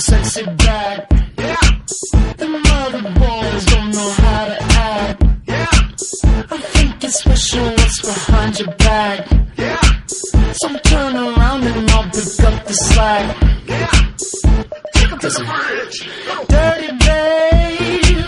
sexy back. Them other boys don't know how to act. I think it's special what's behind your back. So turn around and I'll pick up the slack. Take 'em to the bridge. Dirty babe,